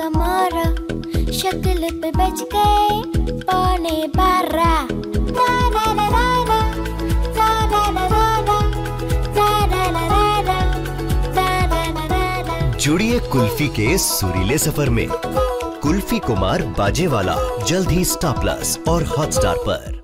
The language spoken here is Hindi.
का मारा, शक्ल पे बज गए 12:15। जुड़िए कुल्फी के सुरीले सफर में। कुल्फी कुमार बाजेवाला जल्द ही स्टार प्लस और हॉटस्टार पर।